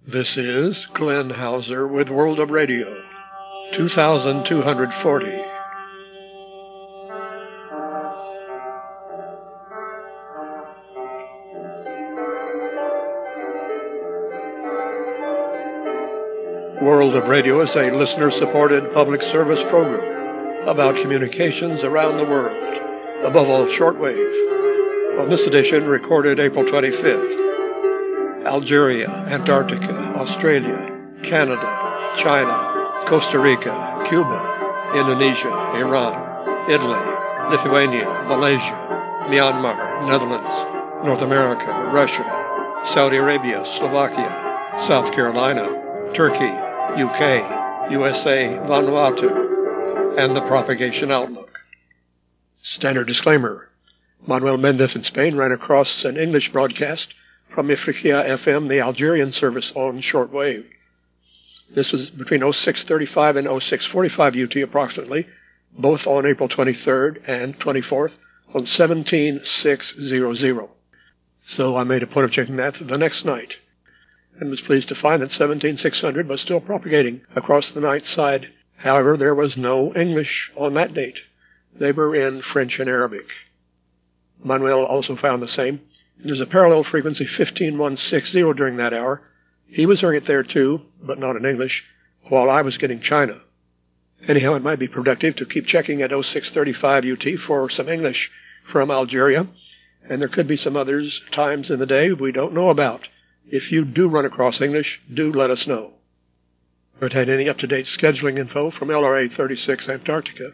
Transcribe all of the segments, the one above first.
This is Glenn Hauser with World of Radio, 2240. World of Radio is a listener-supported public service program about communications around the world, above all shortwave. On this edition, recorded April 25th, Algeria, Antarctica, Australia, Canada, China, Costa Rica, Cuba, Indonesia, Iran, Italy, Lithuania, Malaysia, Myanmar, Netherlands, North America, Russia, Saudi Arabia, Slovakia, South Carolina, Turkey, UK, USA, Vanuatu, and the Propagation Outlook. Standard disclaimer. Manuel Mendez in Spain ran across an English broadcast from Ifriqiya FM, the Algerian service on shortwave. This was between 0635 and 0645 UT approximately, both on April 23rd and 24th on 17600. So I made a point of checking that the next night, and was pleased to find that 17600 was still propagating across the night side. However, there was no English on that date. They were in French and Arabic. Manuel also found the same. There's a parallel frequency 15160 during that hour. He was hearing it there too, but not in English, while I was getting China. Anyhow, it might be productive to keep checking at 0635 UT for some English from Algeria, and there could be some others times in the day we don't know about. If you do run across English, do let us know. Or had any up-to-date scheduling info from LRA 36 Antarctica,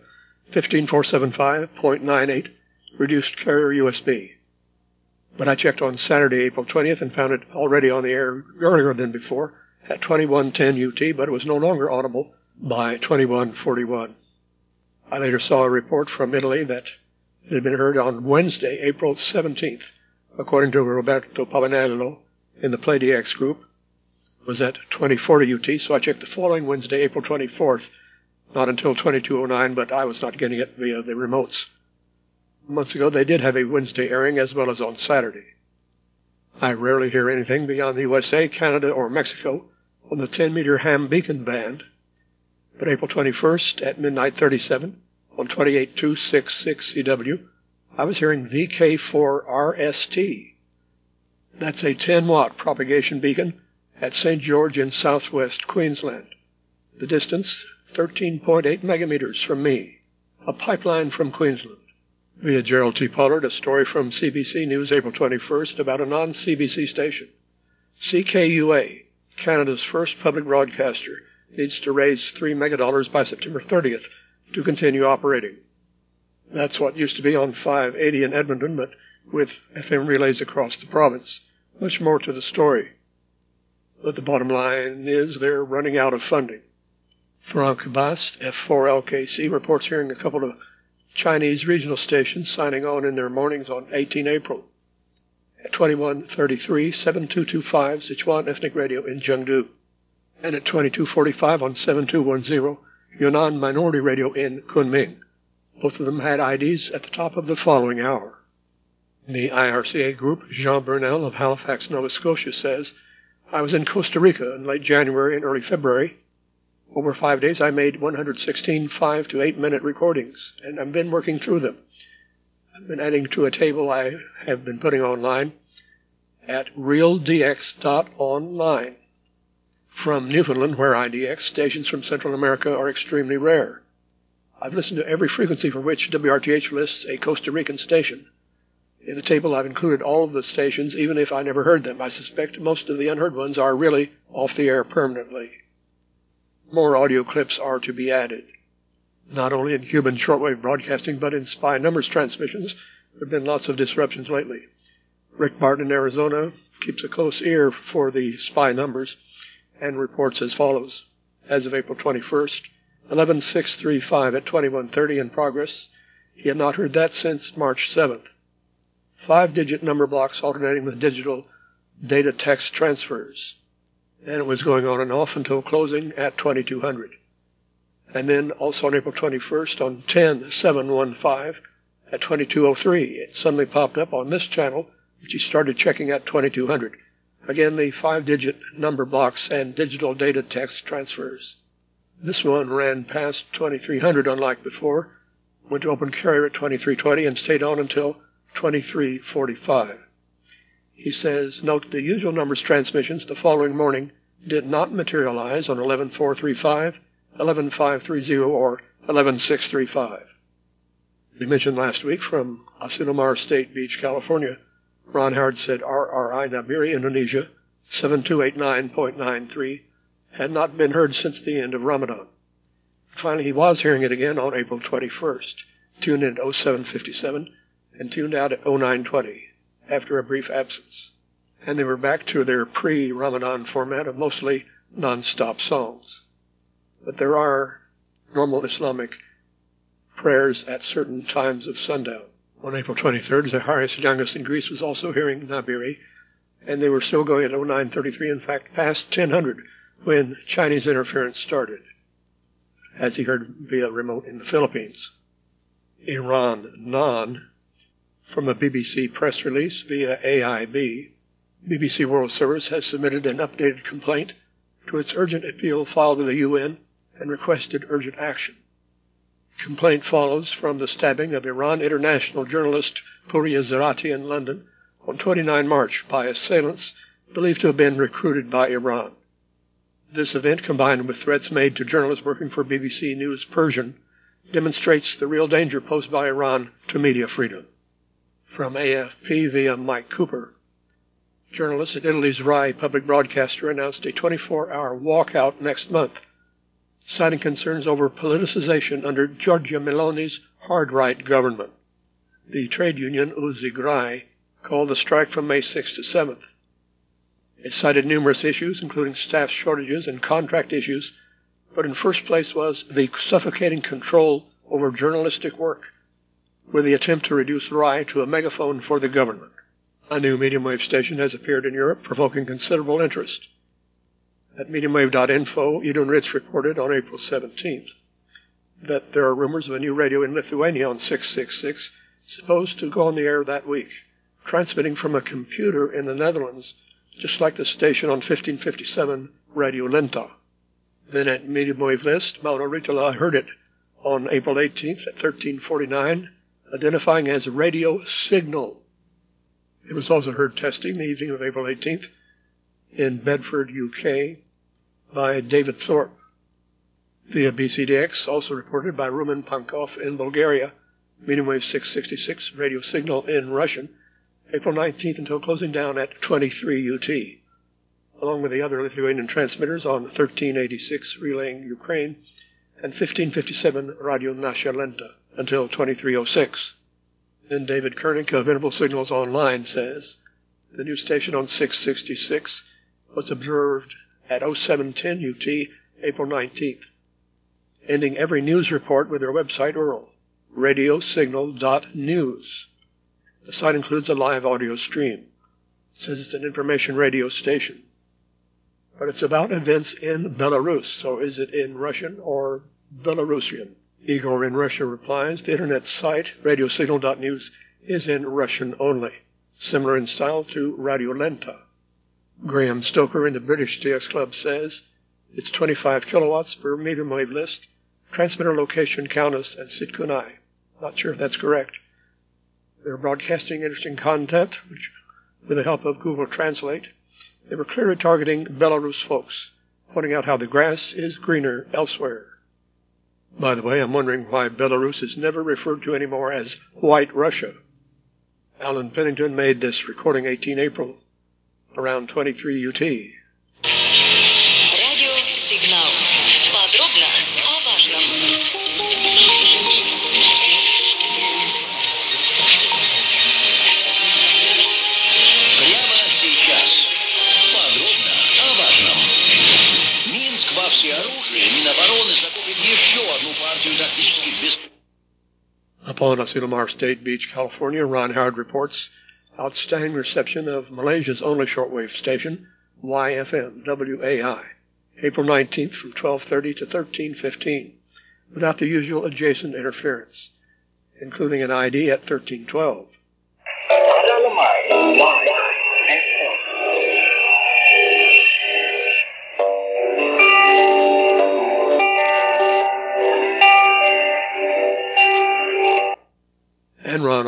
15475.98, reduced carrier USB. But I checked on Saturday, April 20th, and found it already on the air earlier than before at 2110 UT, but it was no longer audible by 2141. I later saw a report from Italy that it had been heard on Wednesday, April 17th, according to Roberto Pavanello in the PlayDX group. It was at 2040 UT, so I checked the following Wednesday, April 24th, not until 2209, but I was not getting it via the remotes. Months ago, they did have a Wednesday airing as well as on Saturday. I rarely hear anything beyond the USA, Canada, or Mexico on the 10-meter ham beacon band, but April 21st at midnight 37 on 28266 CW, I was hearing VK4RST. That's a 10-watt propagation beacon at St. George in southwest Queensland. The distance, 13.8 megameters from me, a pipeline from Queensland. Via Gerald T. Pollard, a story from CBC News April 21st about a non-CBC station. CKUA, Canada's first public broadcaster, needs to raise $3 megadollars by September 30th to continue operating. That's what used to be on 580 in Edmonton, but with FM relays across the province. Much more to the story. But the bottom line is they're running out of funding. Frank Bast, F4LKC, reports hearing a couple of Chinese regional stations signing on in their mornings on 18 April. At 2133, 7225 Sichuan Ethnic Radio in Chengdu. And at 2245 on 7210, Yunnan Minority Radio in Kunming. Both of them had IDs at the top of the following hour. The IRCA group, Jean Burnell of Halifax, Nova Scotia, says, I was in Costa Rica in late January and early February. Over 5 days, I made 116 5 to 8 minute recordings, and I've been working through them. I've been adding to a table I have been putting online at realdx.online. From Newfoundland, where IDX, stations from Central America are extremely rare. I've listened to every frequency for which WRTH lists a Costa Rican station. In the table, I've included all of the stations, even if I never heard them. I suspect most of the unheard ones are really off the air permanently. More audio clips are to be added. Not only in Cuban shortwave broadcasting, but in spy numbers transmissions, there have been lots of disruptions lately. Rick Barton in Arizona keeps a close ear for the spy numbers and reports as follows. As of April 21st, 11635 at 2130 in progress. He had not heard that since March 7th. 5-digit number blocks alternating with digital data text transfers. And it was going on and off until closing at 2200. And then also on April 21st on 10715 at 2203, it suddenly popped up on this channel, which he started checking at 2200. Again, the 5-digit number blocks and digital data text transfers. This one ran past 2300 unlike before, went to open carrier at 2320 and stayed on until 2345. He says, note the usual numbers transmissions the following morning did not materialize on 11435, 11530, or 11635. We mentioned last week from Asilomar State Beach, California, Ron Howard said RRI Nabiri, Indonesia, 7289.93, had not been heard since the end of Ramadan. Finally, he was hearing it again on April 21st, tuned in at 0757 and tuned out at 0920 after a brief absence. And they were back to their pre-Ramadan format of mostly non-stop songs. But there are normal Islamic prayers at certain times of sundown. On April 23rd, Zacharias Yangas in Greece was also hearing Nabiri, and they were still going at 0933, in fact, past 1000 when Chinese interference started, as he heard via remote in the Philippines. Iran Non, from a BBC press release via AIB, BBC World Service has submitted an updated complaint to its urgent appeal filed with the UN and requested urgent action. Complaint follows from the stabbing of Iran international journalist Pouria Zarati in London on 29 March by assailants believed to have been recruited by Iran. This event, combined with threats made to journalists working for BBC News Persian, demonstrates the real danger posed by Iran to media freedom. From AFP via Mike Cooper, journalists at Italy's RAI public broadcaster announced a 24-hour walkout next month, citing concerns over politicization under Giorgia Meloni's hard-right government. The trade union Uzigrai called the strike from May 6th to 7th. It cited numerous issues, including staff shortages and contract issues, but in first place was the suffocating control over journalistic work, with the attempt to reduce RAI to a megaphone for the government. A new medium wave station has appeared in Europe, provoking considerable interest. At mediumwave.info, Idun Ritz reported on April 17th that there are rumors of a new radio in Lithuania on 666, supposed to go on the air that week, transmitting from a computer in the Netherlands, just like the station on 1557 Radio Lenta. Then at Medium Wave List, Mauro Ritala heard it on April 18th at 1349, identifying as Radio Signal. It was also heard testing the evening of April 18th in Bedford, UK, by David Thorpe. Via BCDX, also reported by Rumen Pankov in Bulgaria, medium wave 666 radio signal in Russian, April 19th until closing down at 23 UT, along with the other Lithuanian transmitters on 1386 relaying Ukraine and 1557 Radio Nasha Lenta until 2306. Then David Kernick of Interval Signals Online says the new station on 666 was observed at 0710 UT April 19th, ending every news report with their website URL, radiosignal.news. The site includes a live audio stream. It says it's an information radio station. But it's about events in Belarus, so is it in Russian or Belarusian? Igor in Russia replies, the internet site, radiosignal.news, is in Russian only, similar in style to Radio Lenta. Graham Stoker in the British DX Club says it's 25 kilowatts per medium wave list, transmitter location Kaunas and Sitkunai. Not sure if that's correct. They're broadcasting interesting content, which, with the help of Google Translate, they were clearly targeting Belarus folks, pointing out how the grass is greener elsewhere. By the way, I'm wondering why Belarus is never referred to anymore as White Russia. Alan Pennington made this recording 18 April, around 23 UT. Radio Signal. Подробно о важном. Прямо сейчас. Подробно о важном. Минск во всеоружии. Минобороны закупит еще одну партию тактических беспилотников. Upon Asilomar State Beach, California, Ron Howard reports outstanding reception of Malaysia's only shortwave station, YFM WAI, April 19th from 12:30 to 13:15, without the usual adjacent interference, including an ID at 1312.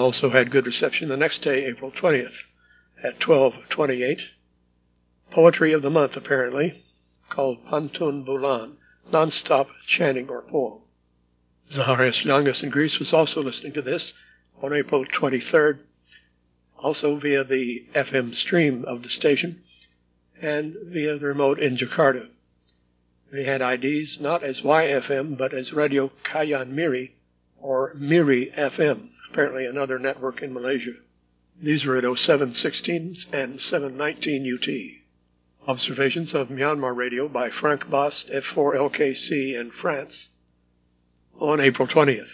also had good reception the next day, April 20th, at 12:28. Poetry of the month, apparently, called Pantun Bulan, non-stop chanting or poem. Zacharias Liangas in Greece was also listening to this on April 23rd, also via the FM stream of the station and via the remote in Jakarta. They had IDs not as YFM but as Radio Kayan Miri or Miri FM, apparently another network in Malaysia. These were at 0716 and 719 UT. Observations of Myanmar radio by Frank Bast, F4LKC in France. On April 20th,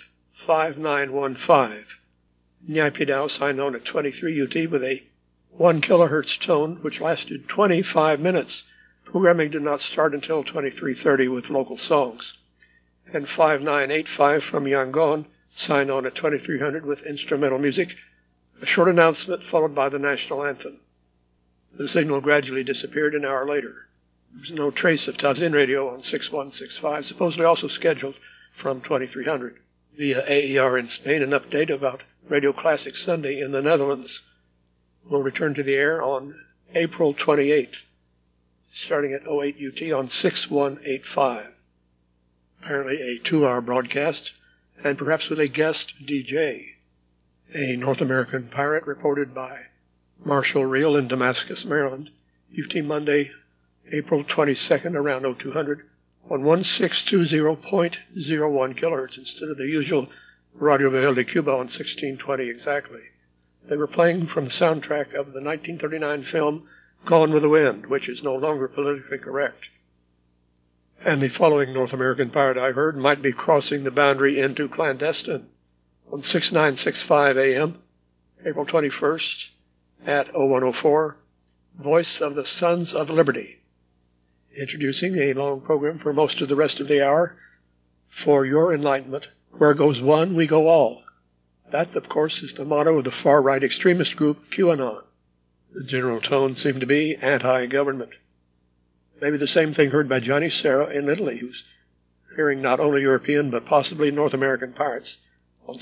5915, Naypyidaw signed on at 23 UT with a 1 kilohertz tone which lasted 25 minutes. Programming did not start until 23:30 with local songs. And 5985 from Yangon signed on at 2300 with instrumental music, a short announcement followed by the national anthem. The signal gradually disappeared an hour later. There was no trace of Tazin radio on 6165, supposedly also scheduled from 2300. Via AER in Spain, an update about Radio Classic Sunday in the Netherlands will return to the air on April 28th, starting at 08 UT on 6185. Apparently a 2-hour broadcast, and perhaps with a guest DJ. A North American pirate reported by Marshall Reel in Damascus, Maryland, UT Monday, April 22nd, around 0200, on 1620.01 kilohertz instead of the usual Radio Viejo de Cuba on 1620 exactly. They were playing from the soundtrack of the 1939 film Gone with the Wind, which is no longer politically correct. And the following North American pirate I heard might be crossing the boundary into clandestine on 6965 AM, April 21st, at 0104, Voice of the Sons of Liberty, introducing a long program for most of the rest of the hour. For your enlightenment, where goes one, we go all. That, of course, is the motto of the far-right extremist group QAnon. The general tone seemed to be anti-government. Maybe the same thing heard by Johnny Serra in Italy, who's hearing not only European but possibly North American pirates on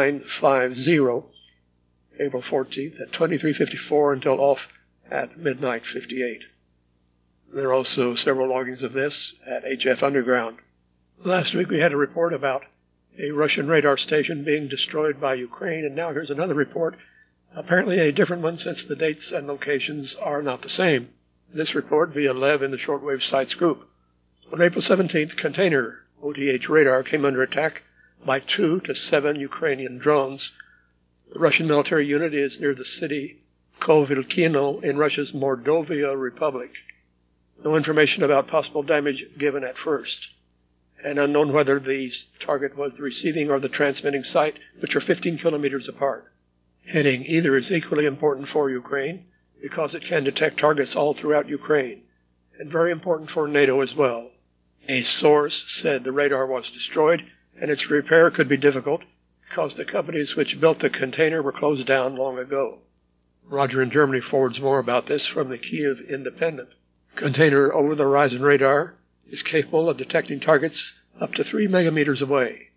6950, April 14th at 23:54 until off at midnight 58. There are also several loggings of this at HF Underground. Last week we had a report about a Russian radar station being destroyed by Ukraine, and now here's another report, apparently a different one since the dates and locations are not the same. This report via Lev in the Shortwave Sites group. On April 17th, container OTH radar came under attack by 2 to 7 Ukrainian drones. The Russian military unit is near the city Kovilkino in Russia's Mordovia Republic. No information about possible damage given at first, and unknown whether the target was the receiving or the transmitting site, which are 15 kilometers apart. Heading either is equally important for Ukraine because it can detect targets all throughout Ukraine, and very important for NATO as well. A source said the radar was destroyed and its repair could be difficult because the companies which built the container were closed down long ago. Roger in Germany forwards more about this from the Kiev Independent. Container over-the-horizon radar is capable of detecting targets up to 3 megameters away.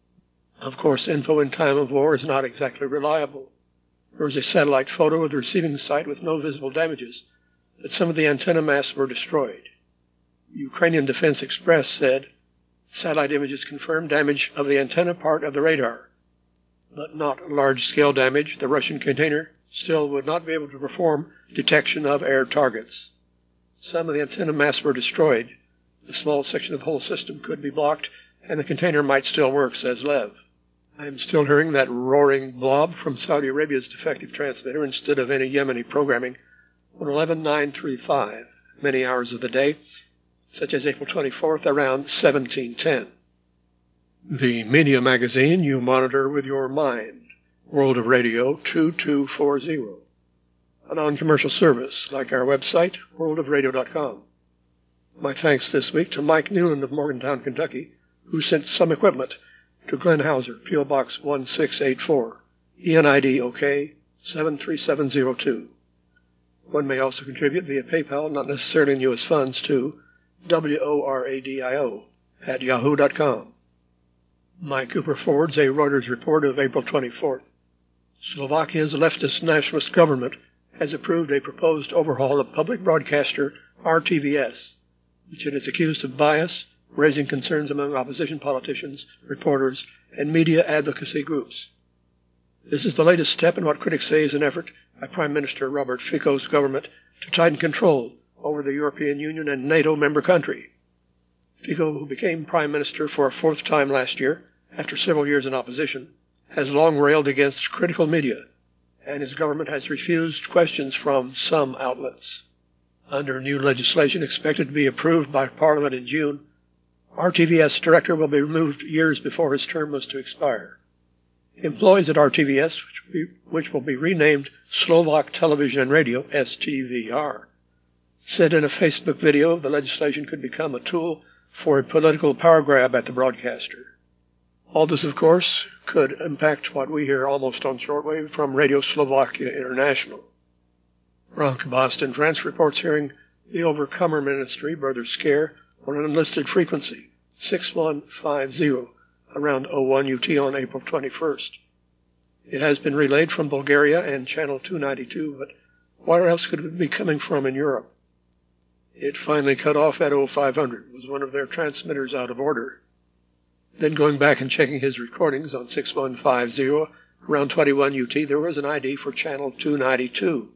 Of course, info in time of war is not exactly reliable. There was a satellite photo of the receiving site with no visible damages, but some of the antenna masts were destroyed. Ukrainian Defense Express said satellite images confirmed damage of the antenna part of the radar, but not large-scale damage. The Russian container still would not be able to perform detection of air targets. Some of the antenna masts were destroyed. The small section of the whole system could be blocked, and the container might still work, says Lev. I am still hearing that roaring blob from Saudi Arabia's defective transmitter instead of any Yemeni programming on 11935, many hours of the day, such as April 24th around 1710. The media magazine you monitor with your mind, World of Radio 2240. A non-commercial service like our website, worldofradio.com. My thanks this week to Mike Newland of Morgantown, Kentucky, who sent some equipment to Glenn Hauser, P.O. Box 1684, ENID OK 73702. One may also contribute via PayPal, not necessarily in U.S. funds, to WORADIO@yahoo.com. Mike Cooper forwards a Reuters report of April 24th. Slovakia's leftist nationalist government has approved a proposed overhaul of public broadcaster RTVS, which it is accused of bias, raising concerns among opposition politicians, reporters, and media advocacy groups. This is the latest step in what critics say is an effort by Prime Minister Robert Fico's government to tighten control over the European Union and NATO member country. Fico, who became Prime Minister for a fourth time last year, after several years in opposition, has long railed against critical media, and his government has refused questions from some outlets. Under new legislation expected to be approved by Parliament in June, RTVS director will be removed years before his term was to expire. Employees at RTVS, which will be renamed Slovak Television and Radio, STVR, said in a Facebook video the legislation could become a tool for a political power grab at the broadcaster. All this, of course, could impact what we hear almost on shortwave from Radio Slovakia International. Frank Boston France reports hearing the Overcomer Ministry, Brother Scare, on an unlisted frequency, 6150, around 01 UT on April 21st. It has been relayed from Bulgaria and Channel 292, but where else could it be coming from in Europe? It finally cut off at 0500, was one of their transmitters out of order. Then going back and checking his recordings on 6150, around 21 UT, there was an ID for Channel 292.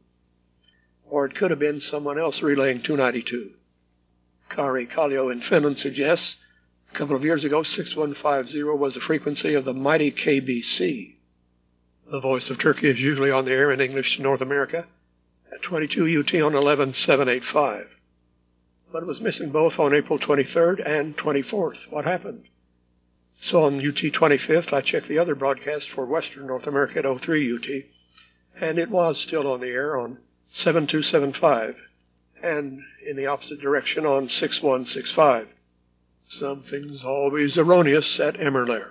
Or it could have been someone else relaying 292. Kari Kallio in Finland suggests a couple of years ago 6150 was the frequency of the mighty KBC. The Voice of Turkey is usually on the air in English to North America at 22 UT on 11785. But it was missing both on April 23rd and 24th. What happened? So on UT 25th, I checked the other broadcast for Western North America at 03 UT, and it was still on the air on 7275, and in the opposite direction on 6165. Something's always erroneous at Emmerlair.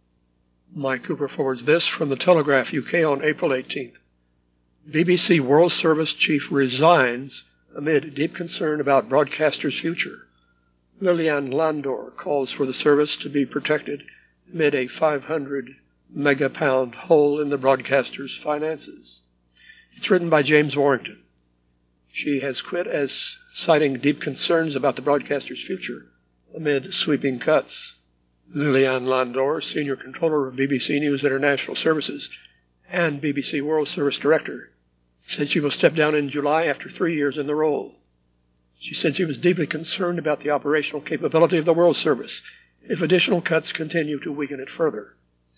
Mike Cooper forwards this from the Telegraph UK on April 18th. BBC World Service chief resigns amid deep concern about broadcaster's future. Lilian Landor calls for the service to be protected amid a 500 megapound hole in the broadcaster's finances. It's written by James Warrington. She has quit as citing deep concerns about the broadcaster's future amid sweeping cuts. Lilian Landor, senior controller of BBC News International Services and BBC World Service Director, said she will step down in July after 3 years in the role. She said she was deeply concerned about the operational capability of the World Service if additional cuts continue to weaken it further.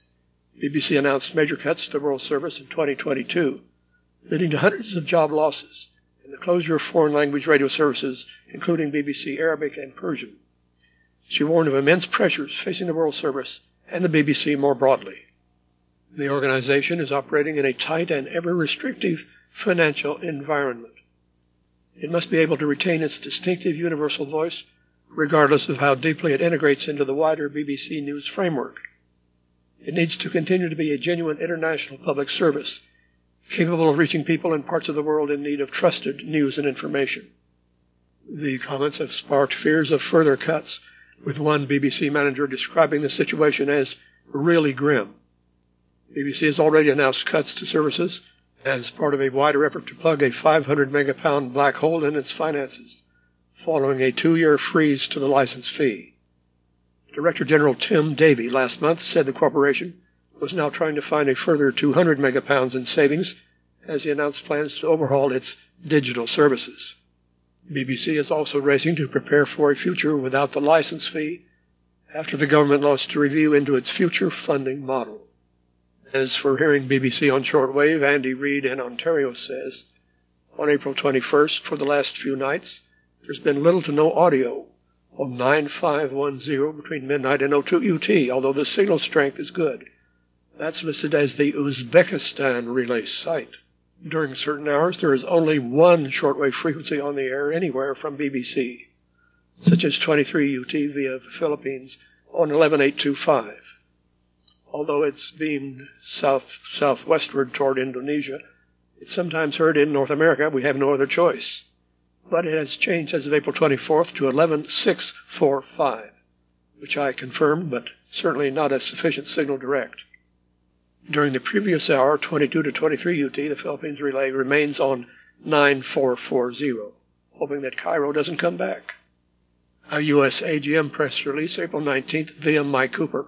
BBC announced major cuts to the World Service in 2022, leading to hundreds of job losses and the closure of foreign language radio services, including BBC Arabic and Persian. She warned of immense pressures facing the World Service and the BBC more broadly. The organization is operating in a tight and ever-restrictive financial environment. It must be able to retain its distinctive universal voice, regardless of how deeply it integrates into the wider BBC News framework. It needs to continue to be a genuine international public service, capable of reaching people in parts of the world in need of trusted news and information. The comments have sparked fears of further cuts, with one BBC manager describing the situation as really grim. BBC has already announced cuts to services as part of a wider effort to plug a 500 megapound black hole in its finances, following a 2-year freeze to the license fee. Director General Tim Davie last month said the corporation was now trying to find a further 200 megapounds in savings as he announced plans to overhaul its digital services. BBC is also racing to prepare for a future without the license fee after the government launched a review into its future funding model. As for hearing BBC on shortwave, Andy Reid in Ontario says, on April 21st, for the last few nights, there's been little to no audio on 9510 between midnight and 02 UT, although the signal strength is good. That's listed as the Uzbekistan relay site. During certain hours, there is only one shortwave frequency on the air anywhere from BBC, such as 23 UT via the Philippines on 11825. Although it's beamed southwestward toward Indonesia, it's sometimes heard in North America. We have no other choice. But it has changed as of April 24th to 11645, which I confirmed, but certainly not a sufficient signal direct. During the previous hour, 22 to 23 UT, the Philippines relay remains on 9440, hoping that Cairo doesn't come back. A U.S. AGM press release, April 19th, via Mike Cooper.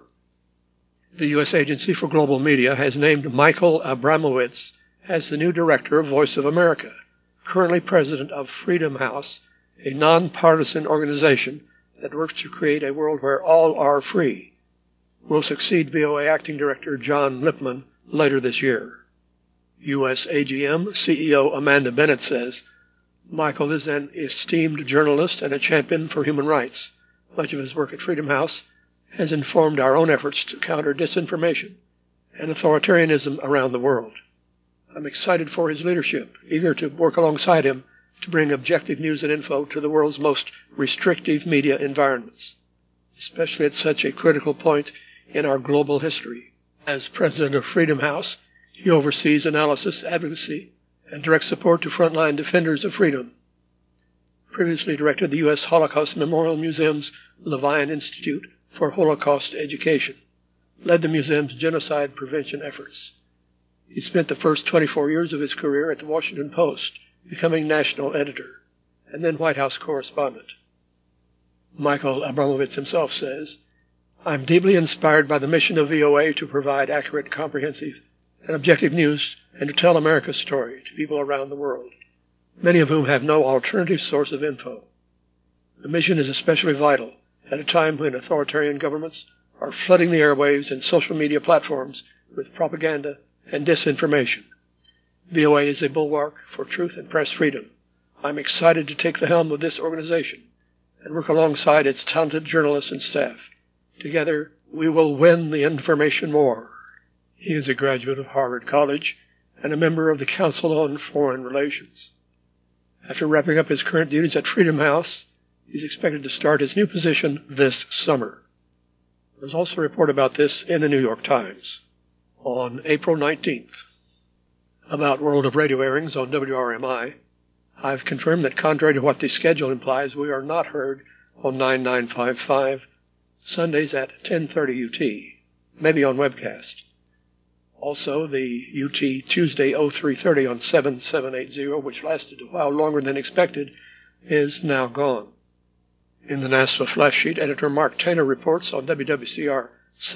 The U.S. Agency for Global Media has named Michael Abramowitz as the new director of Voice of America, currently president of Freedom House, a nonpartisan organization that works to create a world where all are free. Will succeed VOA Acting Director John Lipman later this year. U.S. AGM CEO Amanda Bennett says, Michael is an esteemed journalist and a champion for human rights. Much of his work at Freedom House has informed our own efforts to counter disinformation and authoritarianism around the world. I'm excited for his leadership, eager to work alongside him to bring objective news and info to the world's most restrictive media environments, especially at such a critical point in our global history. As president of Freedom House, he oversees analysis, advocacy, and direct support to frontline defenders of freedom. Previously directed the U.S. Holocaust Memorial Museum's Levine Institute for Holocaust Education, led the museum's genocide prevention efforts. He spent the first 24 years of his career at the Washington Post, becoming national editor, and then White House correspondent. Michael Abramowitz himself says, I'm deeply inspired by the mission of VOA to provide accurate, comprehensive, and objective news and to tell America's story to people around the world, many of whom have no alternative source of info. The mission is especially vital at a time when authoritarian governments are flooding the airwaves and social media platforms with propaganda and disinformation. VOA is a bulwark for truth and press freedom. I'm excited to take the helm of this organization and work alongside its talented journalists and staff. Together, we will win the information war. He is a graduate of Harvard College and a member of the Council on Foreign Relations. After wrapping up his current duties at Freedom House, he's expected to start his new position this summer. There's also a report about this in the New York Times on April 19th. About World of Radio airings on WRMI, I've confirmed that contrary to what the schedule implies, we are not heard on 9955 Sundays at 10:30 UT, maybe on webcast. Also, the UT Tuesday 0330 on 7780, which lasted a while longer than expected, is now gone. In the NASFA flash sheet, editor Mark Taylor reports on WWCR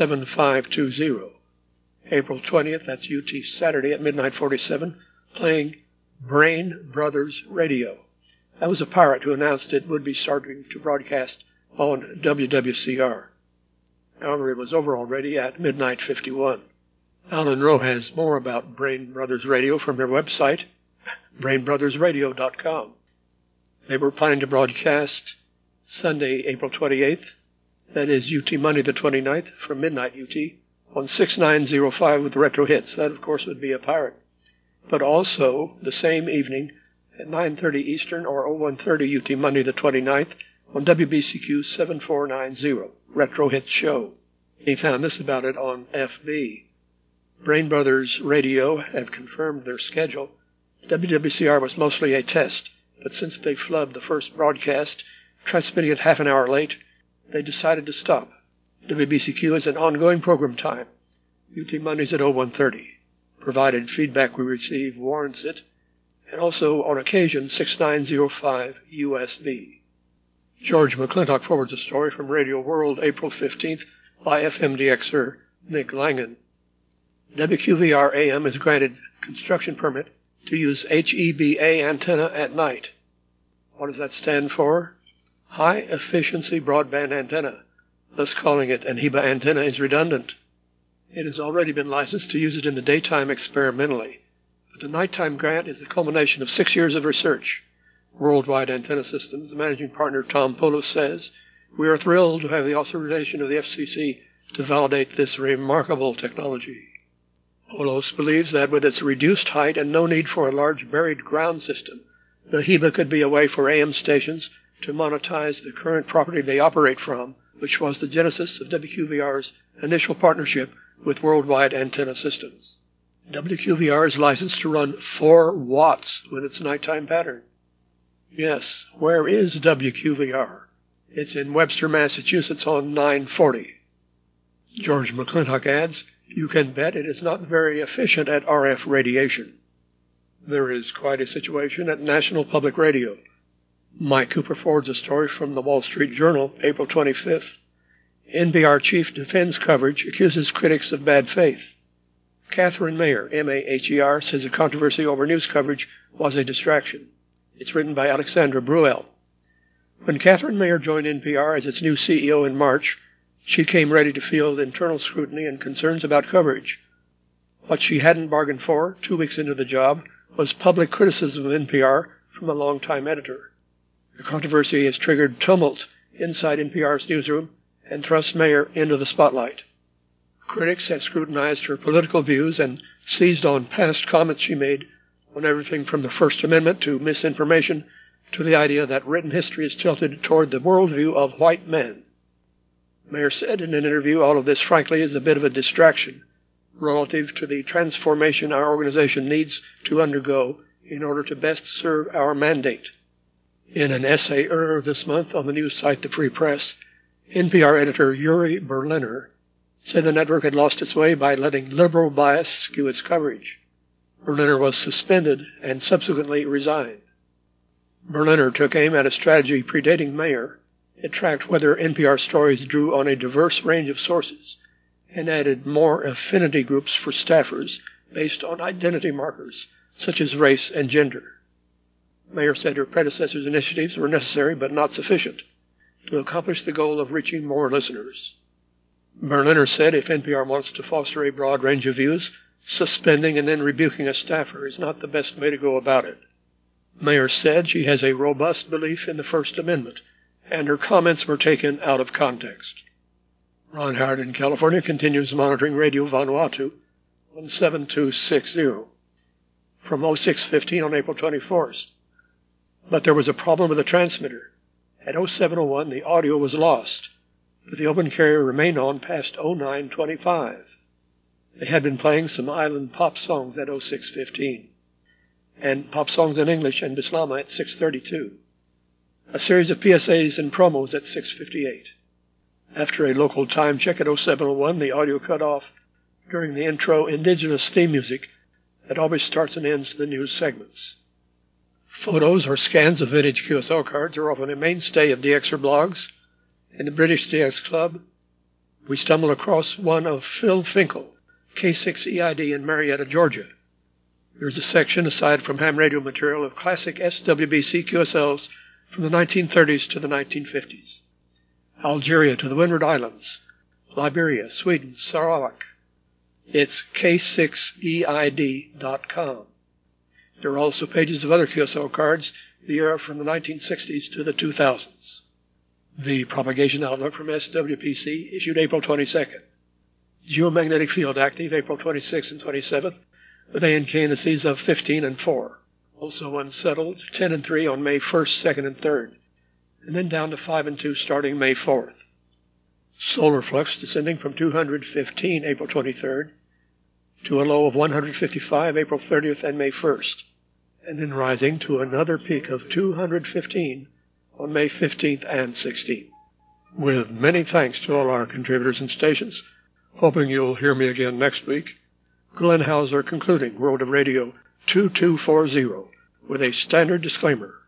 7520. April 20th, that's UT Saturday at midnight 47, playing Brain Brothers Radio. That was a pirate who announced it would be starting to broadcast on WWCR. However, it was over already at midnight 51. Alan Rowe has more about Brain Brothers Radio from their website, brainbrothersradio.com. They were planning to broadcast Sunday, April 28th, that is UT Monday the 29th, from midnight UT, on 6905 with retro hits. That, of course, would be a pirate. But also, the same evening, at 9:30 Eastern or 0130 UT Monday the 29th, on WBCQ 7490, retro hits show. He found this about it on FB. Brain Brothers Radio have confirmed their schedule. WWCR was mostly a test, but since they flubbed the first broadcast, transmitting it half an hour late, they decided to stop. WBCQ is an ongoing program time. UT Mondays at 0130, provided feedback we receive warrants it, and also, on occasion, 6905 USB. George McClintock forwards a story from Radio World, April 15th, by FMDXer Nick Langen. WQVR AM is granted construction permit to use HEBA antenna at night. What does that stand for? High Efficiency Broadband Antenna. Thus calling it an HEBA antenna is redundant. It has already been licensed to use it in the daytime experimentally, but the nighttime grant is the culmination of 6 years of research. Worldwide Antenna Systems, managing partner Tom Poulos says, we are thrilled to have the authorization of the FCC to validate this remarkable technology. Poulos believes that with its reduced height and no need for a large buried ground system, the HEBA could be a way for AM stations to monetize the current property they operate from, which was the genesis of WQVR's initial partnership with Worldwide Antenna Systems. WQVR is licensed to run 4 watts with its nighttime pattern. Yes, where is WQVR? It's in Webster, Massachusetts on 940. George McClintock adds, You can bet it is not very efficient at RF radiation. There is quite a situation at National Public Radio. Mike Cooper forwards a story from the Wall Street Journal, April 25th. NPR chief defends coverage, accuses critics of bad faith. Catherine Mayer, M-A-H-E-R, says the controversy over news coverage was a distraction. It's written by Alexandra Bruel. When Catherine Mayer joined NPR as its new CEO in March, she came ready to field internal scrutiny and concerns about coverage. What she hadn't bargained for, 2 weeks into the job, was public criticism of NPR from a longtime editor. The controversy has triggered tumult inside NPR's newsroom and thrust Mayer into the spotlight. Critics have scrutinized her political views and seized on past comments she made on everything from the First Amendment to misinformation to the idea that written history is tilted toward the worldview of white men. Mayer said in an interview, all of this, frankly, is a bit of a distraction relative to the transformation our organization needs to undergo in order to best serve our mandate. In an essay earlier this month on the news site The Free Press, NPR editor Yuri Berliner said the network had lost its way by letting liberal bias skew its coverage. Berliner was suspended and subsequently resigned. Berliner took aim at a strategy predating Mayer. It tracked whether NPR stories drew on a diverse range of sources and added more affinity groups for staffers based on identity markers such as race and gender. Mayer said her predecessor's initiatives were necessary but not sufficient to accomplish the goal of reaching more listeners. Berliner said if NPR wants to foster a broad range of views, suspending and then rebuking a staffer is not the best way to go about it. Mayer said she has a robust belief in the First Amendment, and her comments were taken out of context. Ron Howard in California continues monitoring Radio Vanuatu on 7260 from 0615 on April 24th. But there was a problem with the transmitter. At 0701, the audio was lost, but the open carrier remained on past 0925. They had been playing some island pop songs at 0615, and pop songs in English and Bislama at 632. A series of PSAs and promos at 6:58. After a local time check at 0701, the audio cut off during the intro indigenous theme music that always starts and ends the news segments. Photos or scans of vintage QSL cards are often a mainstay of DXer blogs. In the British DX Club, we stumbled across one of Phil Finkel, K6EID in Marietta, Georgia. There's a section, aside from ham radio material, of classic SWBC QSLs from the 1930s to the 1950s. Algeria to the Windward Islands, Liberia, Sweden, Sarawak. It's K6EID.com. There are also pages of other QSL cards, the era from the 1960s to the 2000s. The Propagation Outlook from SWPC, issued April 22nd. Geomagnetic Field active April 26th and 27th, with ANK indices of 15 and 4. Also unsettled 10 and 3 on May 1st, 2nd, and 3rd, and then down to 5 and 2 starting May 4th. Solar flux descending from 215 April 23rd to a low of 155 April 30th and May 1st, and then rising to another peak of 215 on May 15th and 16th. With many thanks to all our contributors and stations, hoping you'll hear me again next week, Glenn Hauser concluding World of Radio 2240 with a standard disclaimer.